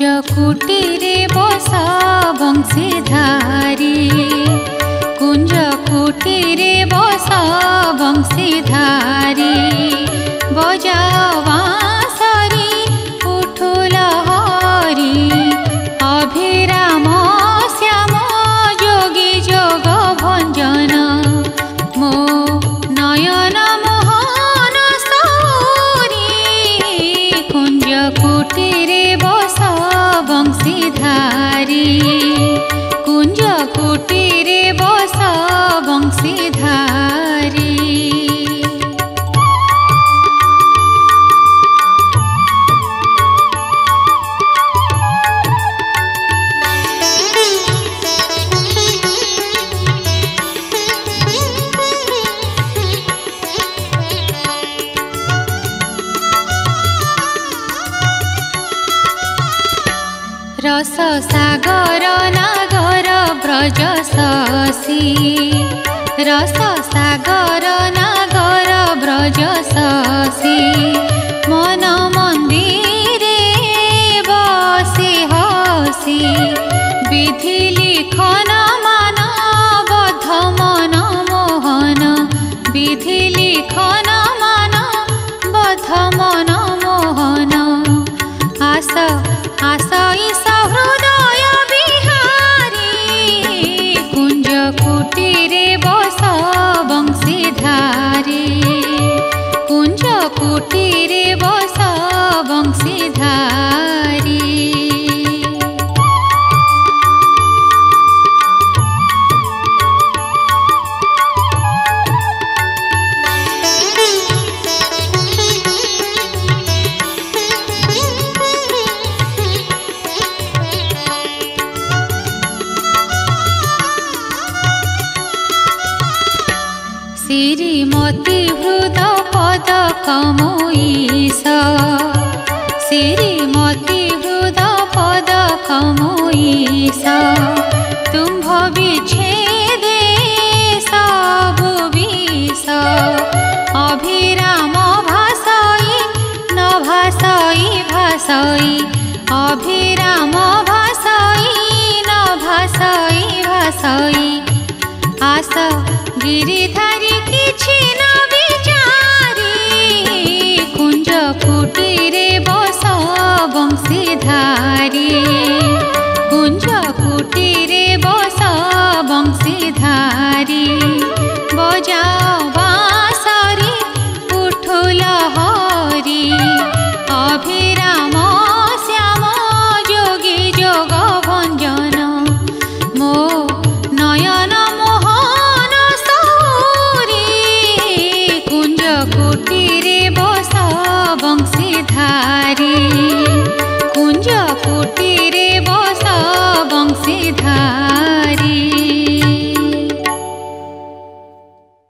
कुटीरे बस बंशीधारी कुंज कुटीरे बस बंशीधारी बजाओ बांसुरी उठु लहरी अभिराम श्याम जोगी जोग भंजन मो नयन मोहन सौरी कुंज कुटीरे बस बंशीधारी कुंज कुटीरे बस बंशीधारी। रस सागर नागर ब्रज शशि रस सागर नागर ब्रज शशि मन मंदिरे बसी हसी विधि लिखन मान बध मन मोहन विधि लिखन मान बध मन मोहन आस आस ईसा हृदय बिहारी कुंज कुटीरे बस बंशीधारी कुंज कुटीरे बस बंशीधारी। श्रीमती हृद पद कमोईस श्रीमती हृद पद कमोईस तुम्भ विच्छेद